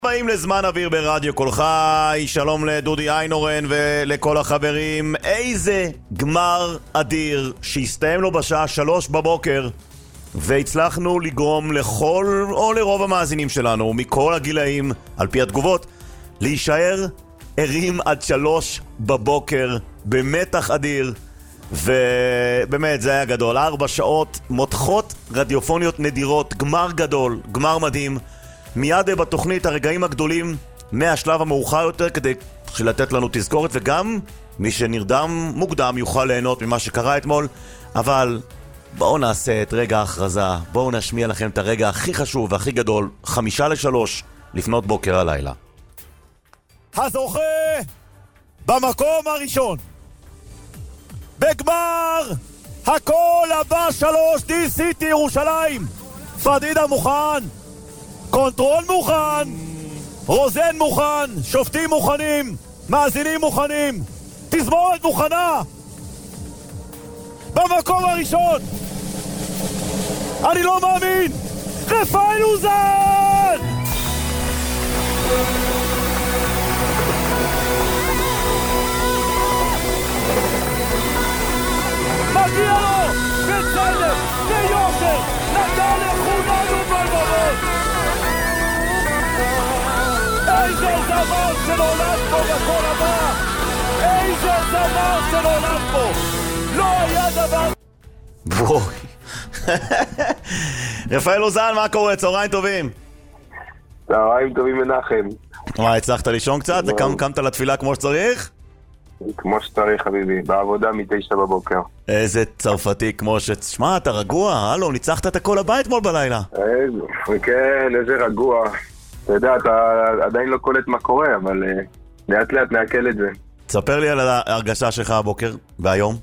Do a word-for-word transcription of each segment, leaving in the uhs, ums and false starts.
באים לזמן אוויר ברדיו כל חי, שלום לדודי איינורן ולכל החברים. איזה גמר אדיר שהסתיים לו בשעה שלוש בבוקר, והצלחנו לגרום לכל או לרוב המאזינים שלנו מכל הגילאים, על פי התגובות, להישאר ערים עד שלוש בבוקר במתח אדיר. ובאמת זה היה גדול, ארבע שעות מותחות רדיופוניות נדירות, גמר גדול, גמר מדהים. מיד בתוכנית הרגעים הגדולים מהשלב המאוחר יותר, כדי לתת לנו תזכורת, וגם מי שנרדם מוקדם יוכל ליהנות ממה שקרה אתמול. אבל בואו נעשה את רגע ההכרזה, בואו נשמיע לכם את הרגע הכי חשוב והכי גדול, חמישה לשלוש לפנות בוקר הלילה. הזוכה במקום הראשון בגמר הכל הבא שלוש די סיטי ירושלים, פדידה מוכן, קונטרול מוכן, רוזן מוכן, שופטים מוכנים, מאזינים מוכנים, תזמורת מוכנה. במקום הראשון, אני לא מאמין, רפאל אוזן! מגיע לו, בצדק, ביושר, נתן לכולנו בלבבות. איזה זמן שנולד פה בכל הבא, איזה זמן שנולד פה, לא היה דבר. בואי רפאל אוזן, מה קורה? צהריים טובים. צהריים טובים מנחם. מה, הצלחת לישון קצת? וקם, קמת לתפילה כמו שצריך? כמו שצריך חביבי, בעבודה מתשע בבוקר. איזה צרפתי כמו ש... שמע, אתה רגוע, הלו, ניצחת את הכל הבית מול בלילה. איזה, כן, איזה רגוע. אתה יודע, אתה עדיין לא קולט מה קורה, אבל uh, לאט לאט נעכל את זה. תספר לי על ההרגשה שלך הבוקר והיום.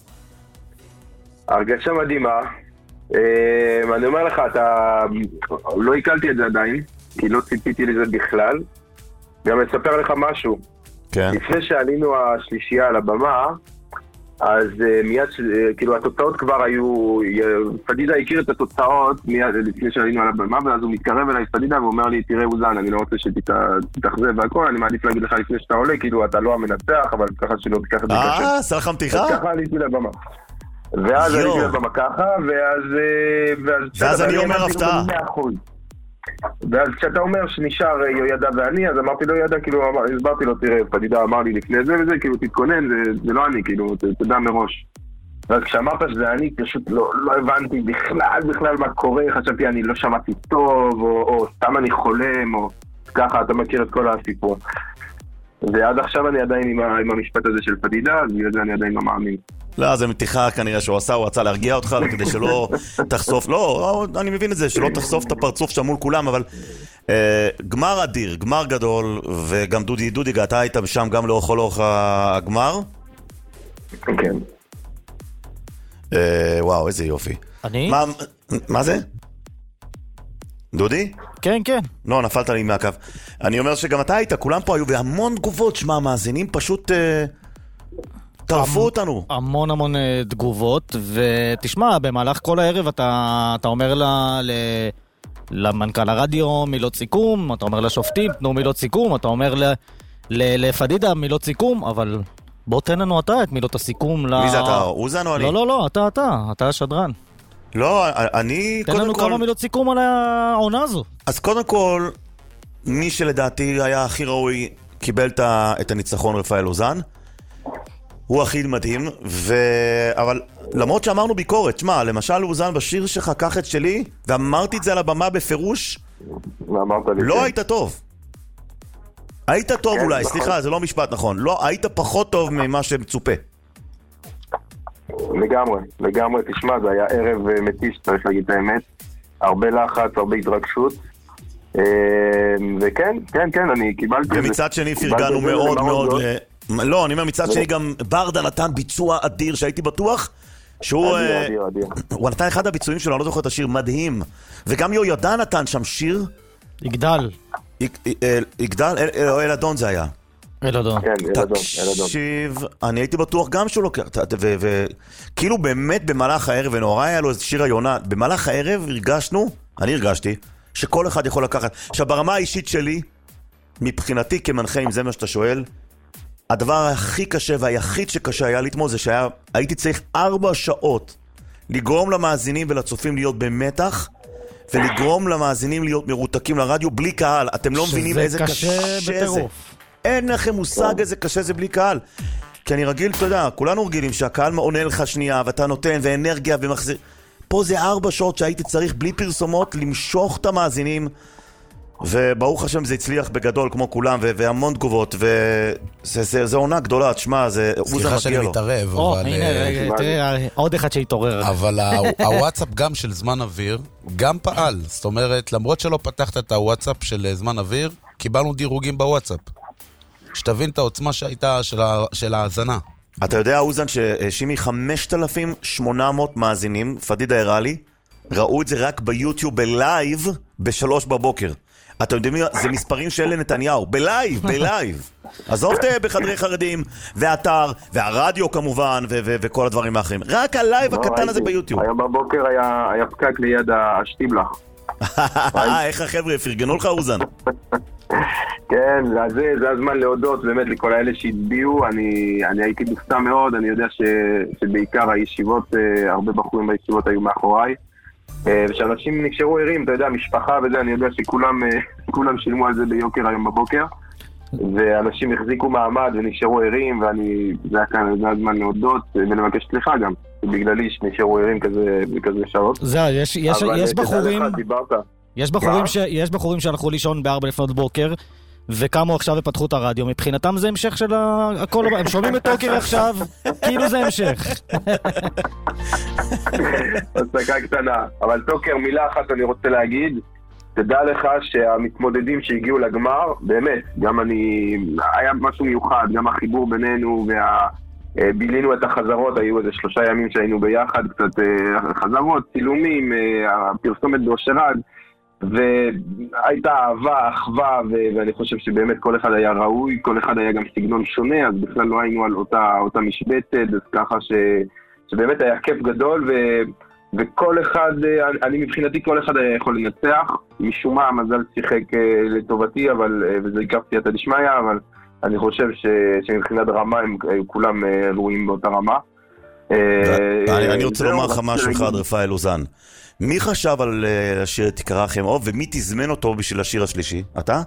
הרגשה מדהימה. uh, אני אומר לך, אתה לא עיכלתי את זה עדיין, כי לא ציפיתי לזה בכלל. גם אספר לך משהו. כן. לפני שעלינו השלישייה על הבמה, אז uh, מיד, uh, כאילו התוצאות כבר היו, uh, פדידה הכיר את התוצאות מיד לפני שעלינו על הבמה, ואז הוא מתקרב אליי פדידה ואומר לי, תראה אוזן, אני לא רוצה שתתאכזב והכל, אני מעדיף להגיד לך לפני שאתה עולה, כאילו אתה לא המנצח, אבל ככה שלא תיקח את זה קשה. אה, עשה לך מתיחה? אז ככה עליתי לבמה. ואז עליתי לבמה ככה, ואז... ואז אני אומר הפתעה. ואז כשאתה אומר שנשאר יוידע ואני, אז אמרתי לו ידע, כאילו, הסברתי לו, תראה, פדידה אמר לי לפני זה וזה, כאילו, תתכונן, זה, זה לא אני, כאילו, תדע מראש. ואז כשאמרת שזה אני, פשוט לא, לא הבנתי בכלל, בכלל מה קורה, חשבתי, אני לא שמעתי טוב, או, או סתם אני חולם, או ככה, אתה מכיר את כל הסיפור. ועד עכשיו אני עדיין עם, עם המשפט הזה של פדידה, אז בגלל זה אני עדיין לא מאמין. לא, זה מתיחה כנראה שהוא עשה, הוא רצה להרגיע אותך, כדי שלא תחשוף, לא, אני מבין את זה, שלא תחשוף את הפרצוף שם מול כולם, אבל אה, גמר אדיר, גמר גדול, וגם דודי, דודי, אתה היית שם גם לאורך לאורך הגמר? כן. אה, וואו, איזה יופי. אני? מה, מה זה? דודי? כן, כן. לא, נפלת לי מהקו. אני אומר שגם אתה היית, כולם פה היו בהמון תגובות, שמה, מאזינים פשוט... אה, טרפו אותנו. המון המון תגובות, ותשמע, במהלך כל הערב אתה, אתה אומר לה, ל, למנכ"ל הרדיו מילות סיכום, אתה אומר לשופטים, תנו מילות סיכום, אתה אומר ל, ל, לפדידה מילות סיכום, אבל בוא תן לנו אתה את מילות הסיכום. מי זה אתה? אוזן או אני? לא, לא, לא, אתה, אתה, אתה השדרן. לא, אני... תן לנו כמה מילות סיכום על העונה הזו. אז קודם כל, מי שלדעתי היה הכי ראוי, קיבל את הניצחון רפאל אוזן. הוא הכי מדהים, ו... אבל למרות שאמרנו ביקורת, שמה, למשל אוזן בשיר שלך, קח את שלי, ואמרתי את זה על הבמה בפירוש, לא היית טוב. היית טוב אולי, סליחה, זה לא משפט נכון. לא, היית פחות טוב ממה שמצופה. לגמרי, לגמרי, תשמע, זה היה ערב מתיש, צריך להגיד את האמת. הרבה לחץ, הרבה התרגשות. וכן, כן, כן, אני קיבלתי... ומצד שני פרגנו מאוד מאוד... לא, אני אומר, מצד שני גם ברדה נתן ביצוע אדיר שהייתי בטוח שהוא... אדיר, אדיר. הוא נתן אחד הביצועים שלו, אני לא זוכר את השיר, מדהים. וגם יוידע נתן שם שיר... יגדל. יגדל, אלדון זה היה. אלדון. כן, אלדון. תקשיב, אני הייתי בטוח גם שהוא לוקח... וכאילו באמת במהלך הערב, ונורא היה לו איזה שיר היונה, במהלך הערב הרגשנו, אני הרגשתי, שכל אחד יכול לקחת. עכשיו, ברמה האישית שלי, מבחינתי כמנחה, אם זה מה שאתה שואל, הדבר הכי קשה והיחיד שקשה היה לתמול זה שהייתי צריך ארבע שעות לגרום למאזינים ולצופים להיות במתח, ולגרום למאזינים להיות מרותקים לרדיו בלי קהל. אתם לא מבינים איזה קשה, קשה זה. אין לכם מושג איזה קשה זה בלי קהל. כי אני רגיל, אתה יודע, כולנו רגילים שהקהל עונה לך שנייה, ואתה נותן, ואנרגיה ומחזיר. פה זה ארבע שעות שהייתי צריך בלי פרסומות למשוך את המאזינים, וברוך השם זה הצליח בגדול כמו כולם, והמון תגובות, וזה עונה גדולה, תשמע, זה... סליחה שאני מתערב, או, הנה, תראה, עוד אחד שהתעורר. אבל הוואטסאפ גם של זמן אוויר, גם פעל. זאת אומרת, למרות שלא פתחת את הוואטסאפ של זמן אוויר, קיבלנו דירוגים בוואטסאפ. שתבין את העוצמה שהייתה של ההאזנה. אתה יודע, אוזן, ששימי חמשת אלפים ושמונה מאות מאזינים, פדידה הראה לי, ראו את זה רק ביוטיוב בלייב בשלוש בבוקר. אתם יודעים, זה מספרים של נתניהו, בלייב, בלייב. עזוב בחדרי חרדים, והאתר, והרדיו כמובן, וכל הדברים האחרים. רק הלייב הקטן הזה ביוטיוב. היום בבוקר היה פקק ליד השטיבלח. איך החבר'ה, פרגנו לך אוזן? כן, זה, זה הזמן להודות באמת לכל האלה שהצביעו. אני, אני הייתי מופתע מאוד, אני יודע ש, שבעיקר הישיבות, הרבה בחורים בישיבות היו מאחוריי, ושאנשים נשארו ערים, אתה יודע, משפחה וזה, אני יודע שכולם כולם שילמו על זה ביוקר היום בבוקר, ואנשים החזיקו מעמד ונשארו ערים, ואני, זה היה כאן, זה הזמן להודות ולבקש סליחה גם, בגללי שנשארו ערים כזה, בכזה שעות. זה, יש, יש, יש בחורים... יש בחורים, ש... יש בחורים שהלכו לישון בארבע לפנות בוקר וקמו עכשיו ופתחו את הרדיו. מבחינתם זה המשך של הכל. הם שומעים את טוקר עכשיו כאילו זה המשך. הפסקה קטנה. אבל טוקר, מילה אחת אני רוצה להגיד. תדע לך שהמתמודדים שהגיעו לגמר, באמת, גם אני, היה משהו מיוחד, גם החיבור בינינו וה... בילינו את החזרות, היו איזה שלושה ימים שהיינו ביחד, קצת חזרות, צילומים, הפרסומת באושרד, והייתה אהבה, אחווה, ואני חושב שבאמת כל אחד היה ראוי, כל אחד היה גם סגנון שונה, אז בכלל לא היינו על אותה, אותה משבצת, אז ככה ש, שבאמת היה כיף גדול, ו, וכל אחד, אני מבחינתי כל אחד היה יכול לנצח, משום מה המזל שיחק לטובתי, אבל, וזה עיקר סייעתא דשמיא, אבל אני חושב ש, שמבחינת רמה הם כולם רואים באותה רמה. אני רוצה לומר לך משהו אחד, רפאל אוזן. מי חשב על השיר תקרא לכם אוב, ומי תזמן אותו בשביל השיר השלישי? אתה?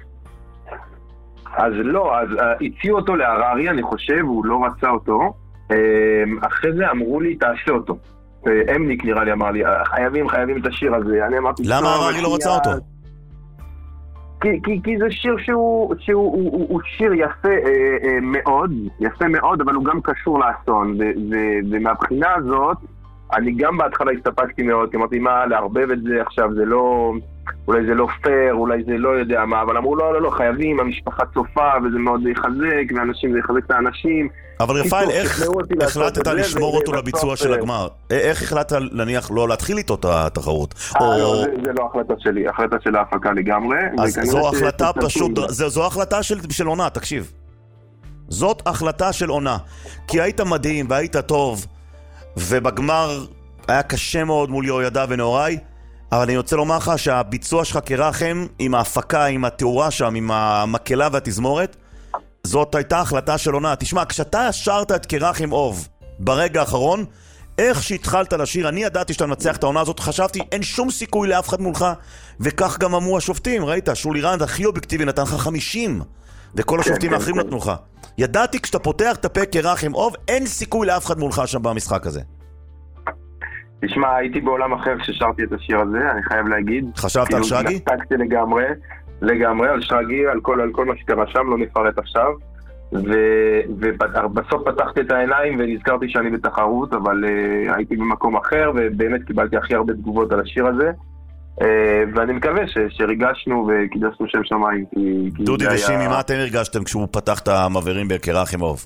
אז לא, אז הציעו אותו להררי, אני חושב, הוא לא רצה אותו. אחרי זה אמרו לי, תעשה אותו. אמניק נראה לי אמר לי, חייבים, חייבים את השיר הזה. אני אמרתי, למה הררי לא רצה אותו? כי, כי, כי זה שיר שהוא, שהוא הוא, הוא, הוא שיר יפה אה, אה, מאוד, יפה מאוד, אבל הוא גם קשור לאסון, ו, ו, ומהבחינה הזאת, אני גם בהתחלה הסתפקתי מאוד, כי אמרתי, מה, להרבב את זה עכשיו, זה לא, אולי זה לא פייר, אולי זה לא יודע מה, אבל אמרו, לא, לא, לא, חייבים, המשפחה צופה, וזה מאוד יחזק, ואנשים, זה יחזק את האנשים. אבל רפאל, איך החלטת לשמור אותו לביצוע של הגמר? איך החלטת להניח לא להתחיל איתו את התחרות? זה לא החלטה שלי, החלטה של ההפקה לגמרי. אז זו החלטה פשוט, זו החלטה של עונה, תקשיב. זאת החלטה של עונה. כי היית מדהים והיית טוב, ובגמר היה קשה מאוד מול יהוידע ונאוריי, אבל אני רוצה לומר לך שהביצוע שלך כרחם, עם ההפקה, עם התאורה שם, עם המקלה והתזמורת, זאת הייתה החלטה של עונה. תשמע, כשאתה שרת את כרחם אוב ברגע האחרון, איך שהתחלת לשיר, אני ידעתי שאתה מנצח את העונה הזאת, חשבתי, אין שום סיכוי לאף אחד מולך, וכך גם אמרו השופטים, ראית, שולי רנד הכי אובייקטיבי נתן לך חמישים, וכל השופטים האחרים נתנו לך. ידעתי כשאתה פותח את הפה כרחם אוב, אין סיכוי לאף אחד מולך שם במשחק הזה. תשמע, הייתי בעולם אחר כששרתי את השיר הזה, אני חייב להגיד. חשבת על שגי? נתקתי לגמרי, לגמרי, על שגי, על כל, על כל מה שקרה שם, לא נפרט עכשיו. ובסוף פתחתי את העיניים ונזכרתי שאני בתחרות, אבל uh, הייתי במקום אחר, ובאמת קיבלתי הכי הרבה תגובות על השיר הזה. Uh, ואני מקווה ש, שריגשנו וקידשנו שם שמיים. כי, כי דודי ושימי, היה... מה אתם הרגשתם כשהוא פתח את המעברים בכרחם אוב?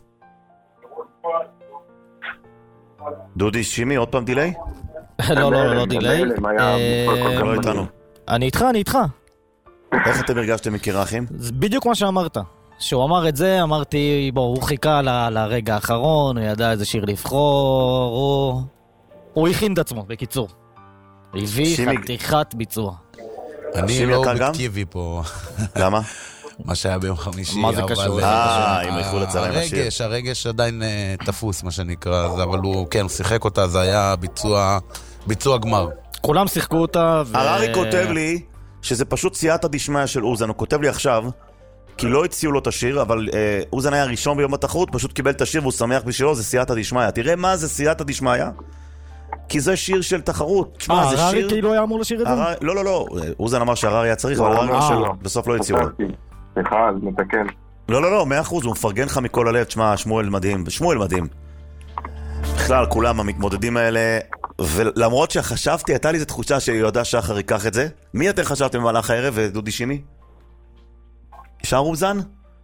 דודי, שימי, עוד פעם דילי? לא, לא, לא דילי. לא איתנו. אני איתך, אני איתך. איך אתם הרגשתם מכרחם? זה בדיוק מה שאמרת. כשהוא אמר את זה, אמרתי, בוא, הוא חיכה ל- לרגע האחרון, הוא ידע איזה שיר לבחור, הוא... הוא הכין את עצמו, בקיצור. הביא שימי... חתיכת ביצוע. אני לא אובייקטיבי פה. למה? מה שהיה ביום חמישי. מה זה קשור? אה, עם איחול הצלה עם השיר. הרגש, הרגש עדיין תפוס, מה שנקרא, אבל הוא, כן, הוא שיחק אותה, זה היה ביצוע, ביצוע גמר. כולם שיחקו אותה. הררי כותב לי שזה פשוט סייעתא דשמיא של אוזן, הוא כותב לי עכשיו, כי לא הציעו לו את השיר, אבל אה, אוזן היה ראשון ביום התחרות, פשוט קיבל את השיר והוא שמח בשבילו, זה סייעתא דשמיא. תראה מה זה סייעתא דשמיא, כי זה שיר של תחרות. אה, הררי כאילו היה אמור לשיר את זה? הררי, לא, לא, לא, אוזן אמר שהררי היה צריך, אבל הררי שלו, בסוף לא הציעו לו. סליחה, אז מתקן. לא, לא, לא, מאה אחוז, הוא מפרגן לך מכל הלב, תשמע, שמואל מדהים, שמואל מדהים. בכלל, כולם המתמודדים האלה, ולמרות שחשבתי, הייתה לי איזו תחושה שיהודה שחר ייקח את זה. מי אתם חשבתם במהלך הערב, דודי שימי? שר אוזן?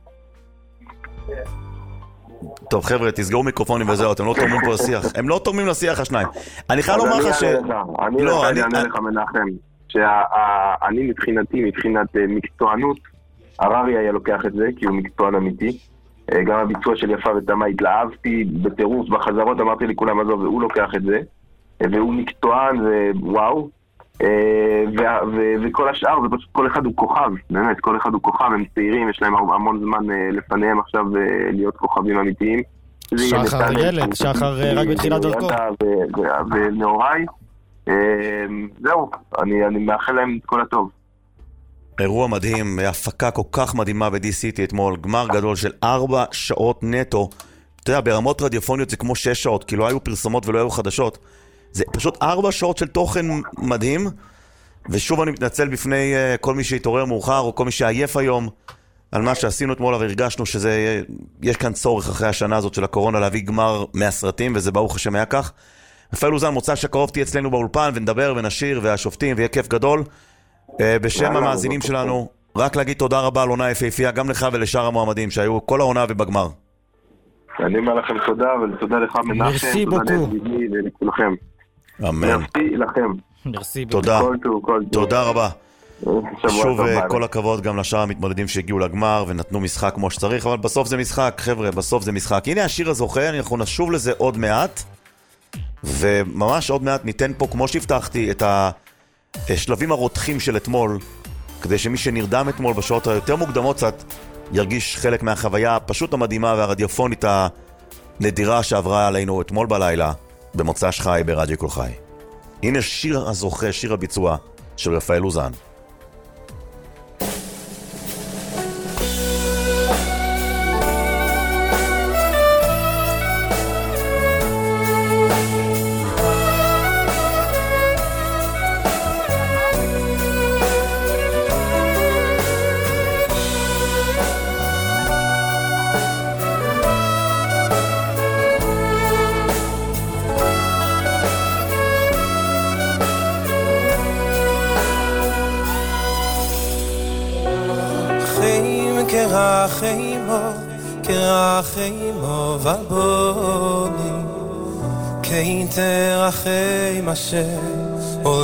טוב, חבר'ה, תסגרו מיקרופונים וזהו, אתם לא תורמים פה לשיח. הם לא תורמים לשיח השניים. אני חייב לומר לך ש... אני אענה לך מנחם, שאני מבחינתי, מבחינת מקצוענות, הררי היה לוקח את זה, כי הוא מקצוען אמיתי. גם הביצוע של יפה ותמה התלהבתי בטירוף, בחזרות אמרתי לי כולם עזוב, והוא לוקח את זה. והוא מקצוען, ווואו. וכל השאר, זה פשוט כל אחד הוא כוכב, באמת, כל אחד הוא כוכב, הם צעירים, יש להם המון זמן לפניהם עכשיו להיות כוכבים אמיתיים. שחר ילד, שחר רק בתחילת דרכו. ונאוריי, זהו, אני מאחל להם את כל הטוב. אירוע מדהים, הפקה כל כך מדהימה ב-D-City אתמול, גמר גדול של ארבע שעות נטו. אתה יודע, ברמות רדיופוניות זה כמו שש שעות, כי לא היו פרסומות ולא היו חדשות. זה פשוט ארבע שעות של תוכן מדהים, ושוב אני מתנצל בפני uh, כל מי שהתעורר מאוחר, או כל מי שעייף היום, על מה שעשינו אתמול, אבל הרגשנו שזה, יש כאן צורך אחרי השנה הזאת של הקורונה להביא גמר מהסרטים, וזה ברוך השם היה כך. רפאל אוזן, מוצא שקרוב תהיה אצלנו באולפן, ונדבר ונשיר, והשופטים, ויהיה כיף גדול. Uh, בשם המאזינים שלנו, רק להגיד תודה רבה על עונה יפהפייה, גם לך ולשאר המועמדים שהיו כל העונה ובגמר. אני אומר לכם תודה, ותודה לך מנחם. מרסי בוקו. ולכם. אמן. מרסי לכם. מרסי בוקו. תודה. כל טוב, כל טוב. תודה רבה. שוב, טוב, כל הכבוד גם לשאר המתמודדים שהגיעו לגמר ונתנו משחק כמו שצריך, אבל בסוף זה משחק, חבר'ה, בסוף זה משחק. הנה השיר הזוכה, אנחנו נשוב לזה עוד מעט, וממש עוד מעט ניתן פה, כמו שהבטחתי, את השלבים הרותחים של אתמול, כדי שמי שנרדם אתמול בשעות היותר מוקדמות קצת, ירגיש חלק מהחוויה הפשוט המדהימה והרדיופונית הנדירה שעברה עלינו אתמול בלילה, במוצ"ש חי ברדיו כל חי. הנה שיר הזוכה, שיר הביצוע של רפאל אוזן. כרחמו, כרחמו ובוני, כן תרחם השם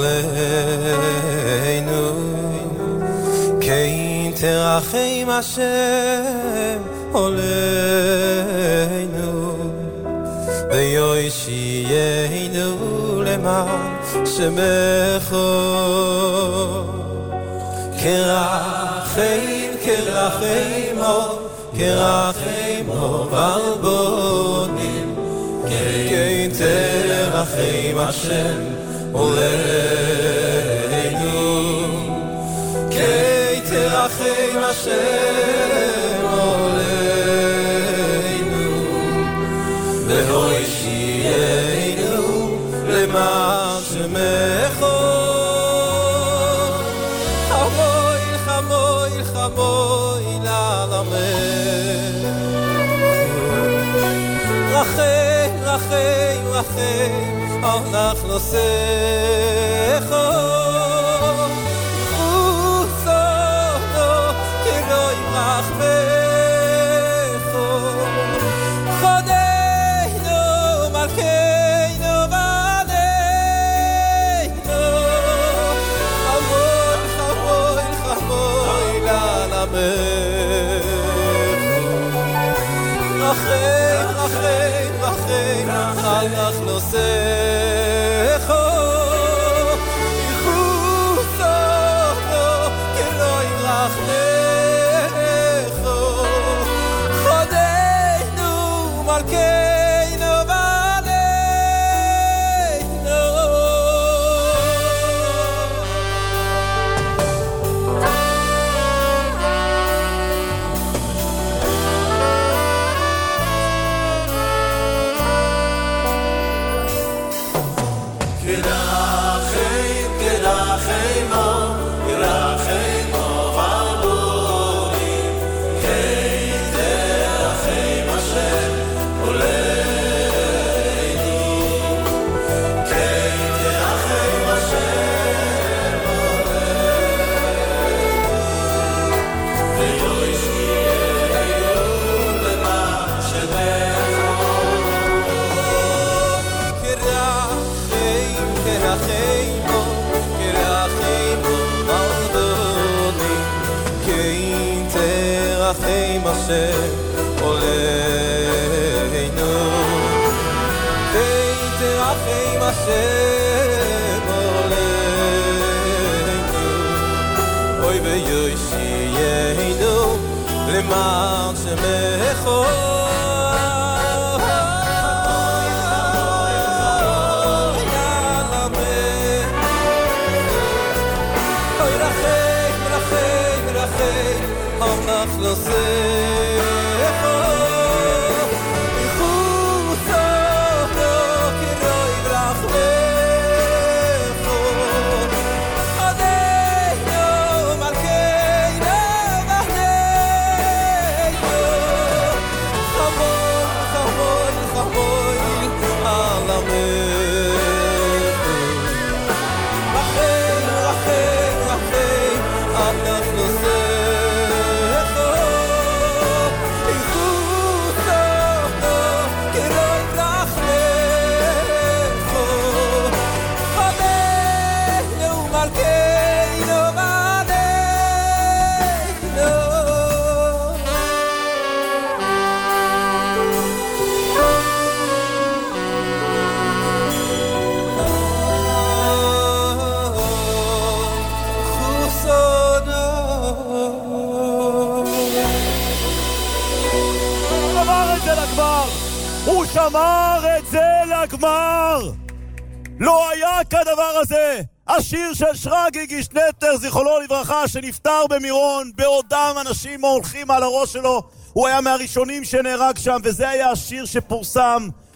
עולנו, כן תרחם השם עולנו, ויושיענו למען שמך, כרחם כרחמו, כרחמו ולבונים, כן תרחם השם עולנו, כן תרחם השם עולנו, והושיענו למען שמך. חמוי לעלמך, רחם, רחם, רחם על נחלוסך, חוצנו כלא ירחמך, חודנו מלכנו ועלינו, חמוי, חמוי, חמוי רחם, רחם, רחם על נחלוסך, יחוסנו כלא ירחמך, ירחם השם עולנו ויתרחם השם עולנו אוי ויושיענו למען שמך המלך לסך מחוצה לו כרוי ברחמך עדינו מלכנו ועדינו חמוי חמוי חמוי על המלך רחם רחם רחם המלך לסך הוא שמר את זה לגמר. לא היה כדבר הזה. השיר של שרגי גישנטר זיכרונו לברכה שנפטר במירון בעודם אנשים הולכים על הראש שלו, הוא היה מהראשונים שנהרג שם, וזה היה השיר שפורסם